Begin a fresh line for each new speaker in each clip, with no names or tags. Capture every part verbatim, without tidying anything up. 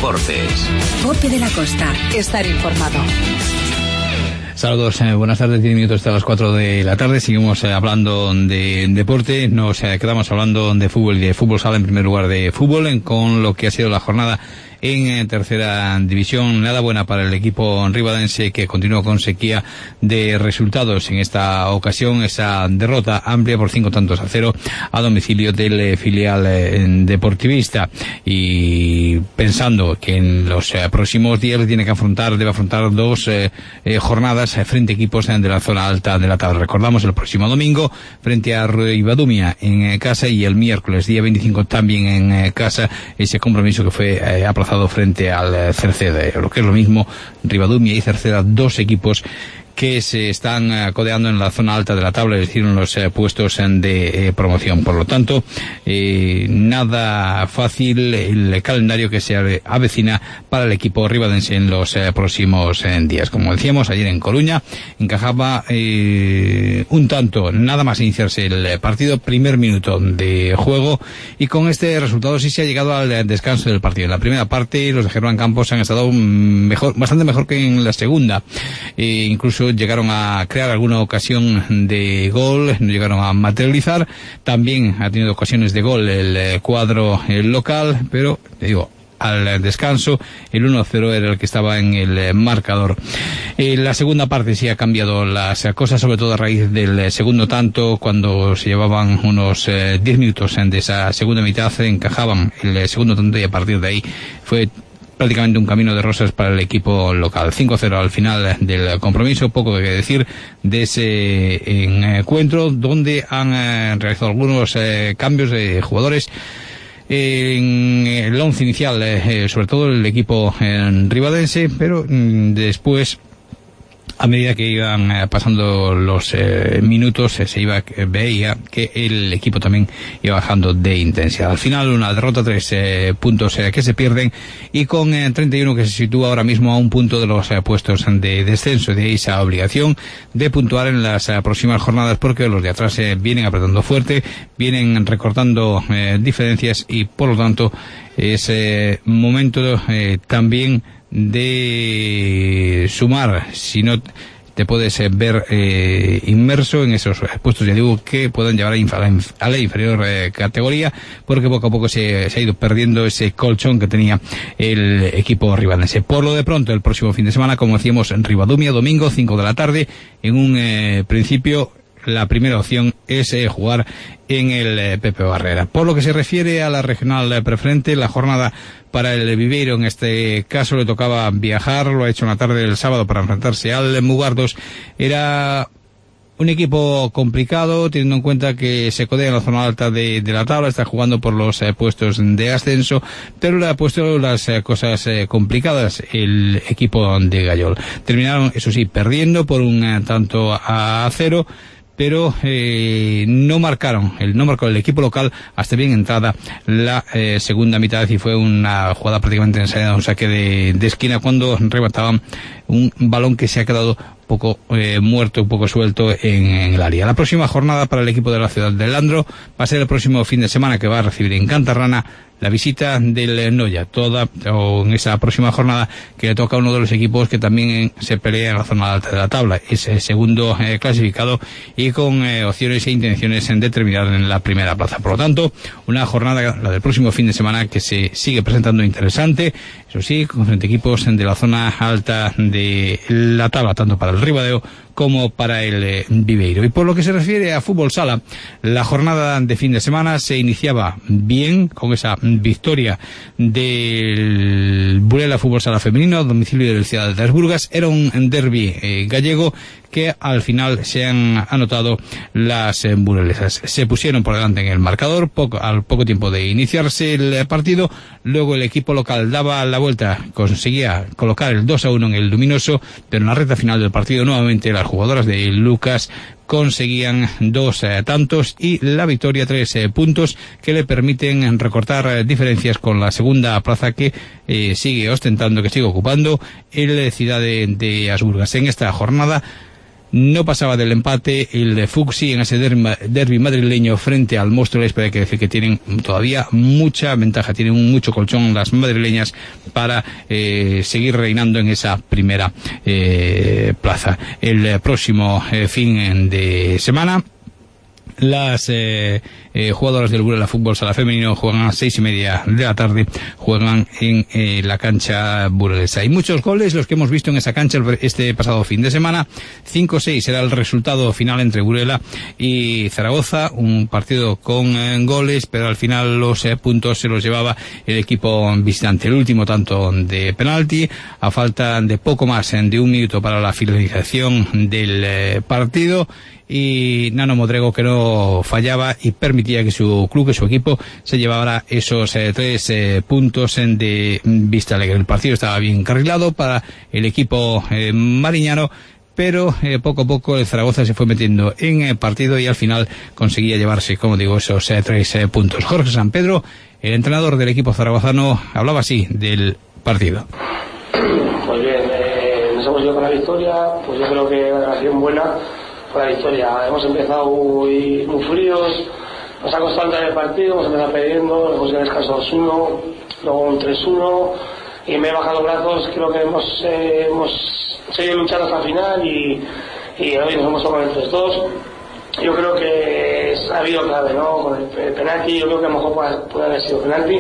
Deportes.
Cope de la Costa. Estar informado.
Saludos, eh, buenas tardes, diez minutos hasta las cuatro de la tarde. Seguimos eh, hablando de deporte. Nos eh, quedamos hablando de fútbol y de fútbol sala, en primer lugar de fútbol, en, con lo que ha sido la jornada en eh, tercera división. Nada buena para el equipo ribadense, que continúa con sequía de resultados. En esta ocasión, esa derrota amplia por cinco tantos a cero a domicilio del eh, filial eh, deportivista. Y pensando que en los eh, próximos días tiene que afrontar, debe afrontar dos eh, eh, jornadas eh, frente a equipos eh, de la zona alta de la tabla. Recordamos el próximo domingo frente a Ribadumia en eh, casa, y el miércoles día veinticinco también en eh, casa, ese compromiso que fue eh, aplazado frente al Cerceda. Lo que es lo mismo, Ribadumia y Cerceda, dos equipos que se están uh, codeando en la zona alta de la tabla, es decir, en los uh, puestos uh, de eh, promoción. Por lo tanto, eh, nada fácil el calendario que se avecina para el equipo ribadense en los uh, próximos uh, días. Como decíamos, ayer en Coruña encajaba eh, un tanto, nada más iniciarse el partido, primer minuto de juego, y con este resultado sí se ha llegado al descanso del partido. En la primera parte los de Germán Campos han estado mejor, bastante mejor que en la segunda, e incluso llegaron a crear alguna ocasión de gol, no llegaron a materializar. También ha tenido ocasiones de gol el cuadro el local, pero te digo, al descanso el uno a cero era el que estaba en el marcador. En la segunda parte sí ha cambiado las cosas, sobre todo a raíz del segundo tanto, cuando se llevaban unos eh, diez minutos de esa segunda mitad, encajaban el segundo tanto, y a partir de ahí fue prácticamente un camino de rosas para el equipo local. cinco a cero al final del compromiso. Poco que decir de ese encuentro, donde han eh, realizado algunos eh, cambios de jugadores en el once inicial, eh, sobre todo el equipo eh, ribadense, pero mm, después, a medida que iban eh, pasando los eh, minutos, eh, se iba eh, veía que el equipo también iba bajando de intensidad. Al final, una derrota, tres eh, puntos eh, que se pierden, y con eh, treinta y uno que se sitúa ahora mismo a un punto de los eh, puestos de descenso. De esa obligación de puntuar en las eh, próximas jornadas, porque los de atrás eh, vienen apretando fuerte, vienen recortando eh, diferencias, y por lo tanto es eh, momento eh, también de sumar, si no te puedes eh, ver eh, inmerso en esos eh, puestos, ya digo, que puedan llevar a, inf- a la inferior eh, categoría, porque poco a poco se, se ha ido perdiendo ese colchón que tenía el equipo ribadense. Por lo de pronto, el próximo fin de semana, como decíamos, en Ribadumia, domingo, cinco de la tarde, en un eh, principio la primera opción es eh, jugar en el eh, Pepe Barrera. Por lo que se refiere a la regional eh, preferente, la jornada para el Viveiro, en este caso, le tocaba viajar, lo ha hecho en la tarde del sábado para enfrentarse al Mugardos. Era un equipo complicado, teniendo en cuenta que se codea en la zona alta de, de la tabla, está jugando por los eh, puestos de ascenso, pero le ha puesto las eh, cosas eh, complicadas el equipo de Gallol. Terminaron, eso sí, perdiendo por un eh, tanto a cero, pero eh, no marcaron, el no marcó el equipo local hasta bien entrada la eh, segunda mitad, y fue una jugada prácticamente ensayada, un saque de, de esquina, cuando remataban un balón que se ha quedado un poco eh, muerto, un poco suelto en, en el área. La próxima jornada para el equipo de la ciudad de Landro va a ser el próximo fin de semana, que va a recibir en Cantarrana la visita del Noya, toda o en esa próxima jornada, que le toca a uno de los equipos que también se pelea en la zona alta de la tabla, es el segundo eh, clasificado, y con eh, opciones e intenciones en determinar en la primera plaza. Por lo tanto, una jornada, la del próximo fin de semana, que se sigue presentando interesante, eso sí, con frente a equipos de la zona alta de la tabla, tanto para el Ribadeo como para el eh, Viveiro. Y por lo que se refiere a fútbol sala, la jornada de fin de semana se iniciaba bien, con esa victoria del Burela Fútbol Sala Femenino a domicilio del Ciudad de las Burgas. Era un derbi eh, gallego que al final se han anotado las eh, burelesas. Se pusieron por delante en el marcador poco, al poco tiempo de iniciarse el partido. Luego el equipo local daba la vuelta, conseguía colocar el dos a uno en el Luminoso, pero en la recta final del partido nuevamente las jugadoras de Lucas conseguían dos eh, tantos y la victoria, tres eh, puntos que le permiten recortar eh, diferencias con la segunda plaza que eh, sigue ostentando, que sigue ocupando el Ciudad de, de Asburgas. En esta jornada no pasaba del empate el Fuxi en ese derbi madrileño frente al Móstoles, pero hay que decir que tienen todavía mucha ventaja, tienen mucho colchón las madrileñas para eh, seguir reinando en esa primera eh, plaza. El próximo eh, fin de semana las eh, eh, jugadoras del Burela Fútbol Sala Femenino juegan a las seis y media de la tarde, juegan en eh, la cancha burelesa. Hay muchos goles los que hemos visto en esa cancha este pasado fin de semana. cinco seis era el resultado final entre Burela y Zaragoza, un partido con eh, goles, pero al final los eh, puntos se los llevaba el equipo visitante. El último tanto de penalti, a falta de poco más de un minuto para la finalización del eh, partido, y Nano Modrego, que no fallaba y permitía que su club, que su equipo, se llevara esos eh, tres eh, puntos en de Vista Alegre. El partido estaba bien encarrilado para el equipo eh, mariñano, pero eh, poco a poco el Zaragoza se fue metiendo en el partido y al final conseguía llevarse, como digo, esos eh, tres eh, puntos. Jorge San Pedro, el entrenador del equipo zaragozano, hablaba así del partido.
Pues bien, eh, nos hemos ido con la victoria, pues yo creo que una relación buena la victoria. Hemos empezado muy, muy fríos, nos ha costado entrar el partido, hemos empezado perdiendo, hemos ido descanso dos uno, luego un tres uno, y me he bajado brazos. Creo que hemos, eh, hemos seguido luchando hasta el final y, y hoy nos hemos tomado el tres dos. Yo creo que ha habido clave, ¿no? Con el, el penalti, yo creo que a lo mejor puede, puede haber sido penalti.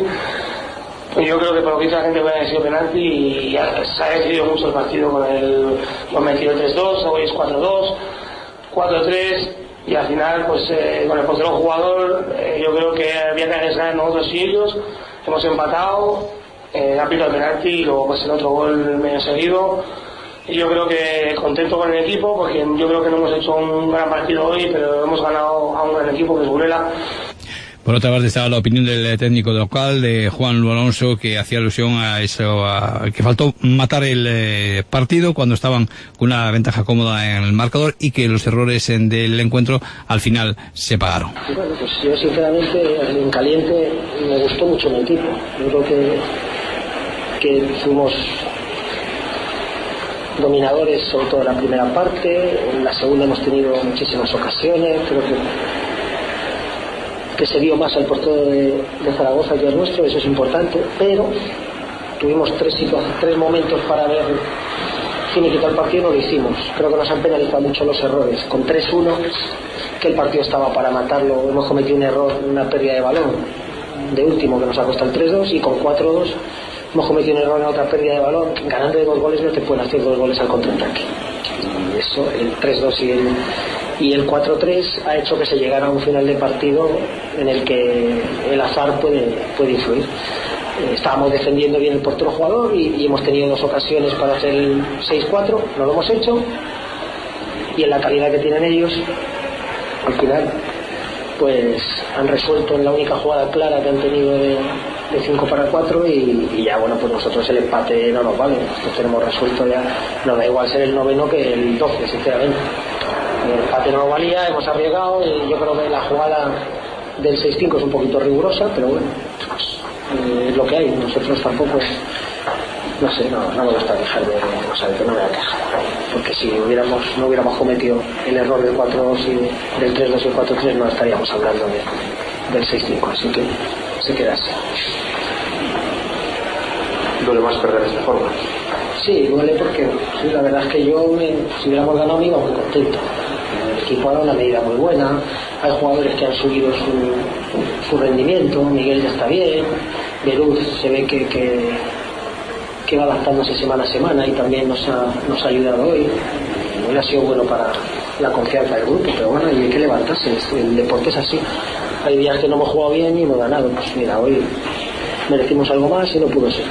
Yo creo que por lo que dice la gente puede haber sido penalti y ya, se ha decidido mucho el partido con el, hemos metido tres dos, hoy es cuatro dos. cuatro tres, y al final pues eh, con el portero jugador eh, yo creo que había que arriesgar nosotros y ellos. Hemos empatado, eh, ha pitado el penalti y luego pues el otro gol medio seguido, y yo creo que contento con el equipo porque yo creo que no hemos hecho un gran partido hoy, pero hemos ganado a un gran equipo que es Burela.
Por otra parte estaba la opinión del técnico local, de Juan Luis Alonso, que hacía alusión a eso, a que faltó matar el eh, partido cuando estaban con una ventaja cómoda en el marcador y que los errores en, del encuentro al final se pagaron.
Bueno, pues yo sinceramente en caliente me gustó mucho el equipo. Yo creo que, que fuimos dominadores sobre todo en la primera parte, en la segunda hemos tenido muchísimas ocasiones, creo que que se dio más al portero de, de Zaragoza que al nuestro, eso es importante, pero tuvimos tres, tres momentos para ver finiquitar el partido, no lo hicimos. Creo que nos han penalizado mucho los errores. Con tres uno, que el partido estaba para matarlo, hemos cometido un error, una pérdida de balón de último que nos ha costado el tres dos, y con cuatro dos hemos cometido un error en otra pérdida de balón. Ganando de dos goles no te pueden hacer dos goles al contraataque, y eso, el tres dos y el y el cuatro tres ha hecho que se llegara a un final de partido en el que el azar puede, puede influir. Eh, estábamos defendiendo bien el portero jugador y, y hemos tenido dos ocasiones para hacer el seis cuatro, no lo hemos hecho, y en la calidad que tienen ellos al final pues han resuelto en la única jugada clara que han tenido de, de cinco para cuatro, y, y ya bueno, pues nosotros el empate no nos vale, nosotros tenemos resuelto ya, no da igual ser el noveno que el doce, sinceramente. El empate no valía, hemos arriesgado, y yo creo que la jugada del seis cinco es un poquito rigurosa, pero bueno, pues, eh, es lo que hay. Nosotros tampoco, no sé, no, no me gusta dejar de, o sea, que no me voy a quejar, porque si hubiéramos, no hubiéramos cometido el error del cuatro dos y del tres dos y el cuatro tres, no estaríamos hablando de, del seis cinco, así que se queda así.
¿Duele más perder de esta forma?
Sí, duele porque sí, la verdad es que yo, me, si hubiéramos ganado, me iba muy contento. El equipo ha dado una medida muy buena, hay jugadores que han subido su, su rendimiento, Miguel ya está bien, Beruz se ve que, que, que va adaptándose semana a semana y también nos ha, nos ha ayudado hoy. Hoy ha sido bueno para la confianza del grupo, pero bueno, y hay que levantarse, el deporte es así. Hay días que no hemos jugado bien y hemos ganado, pues mira, hoy merecimos algo más y no pudo ser.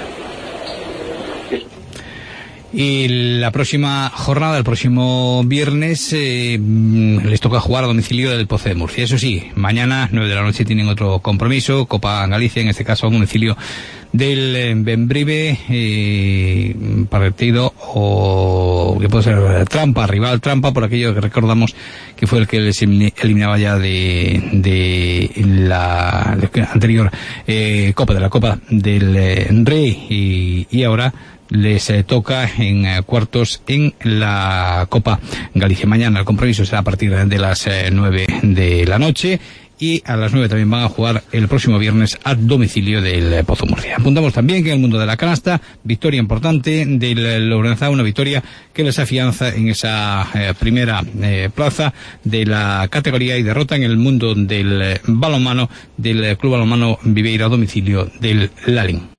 Y la próxima jornada, el próximo viernes, eh, les toca jugar a domicilio del Pozo de Murcia. Eso sí, mañana, nueve de la noche, tienen otro compromiso, Copa Galicia, en este caso a domicilio del eh, Bembrive, eh, partido o que puede ser trampa, rival trampa, por aquello que recordamos que fue el que les eliminaba ya de, de la de anterior eh, Copa, de la Copa del eh, Rey, y, y ahora les eh, toca en eh, cuartos en la Copa Galicia. Mañana el compromiso será a partir de las eh, nueve de la noche. Y a las nueve también van a jugar el próximo viernes a domicilio del Pozo Murcia. Apuntamos también que en el mundo de la canasta, victoria importante del Lourenzá, una victoria que les afianza en esa eh, primera eh, plaza de la categoría, y derrota en el mundo del balonmano del Club Balonmano Viveiro a domicilio del Lalín.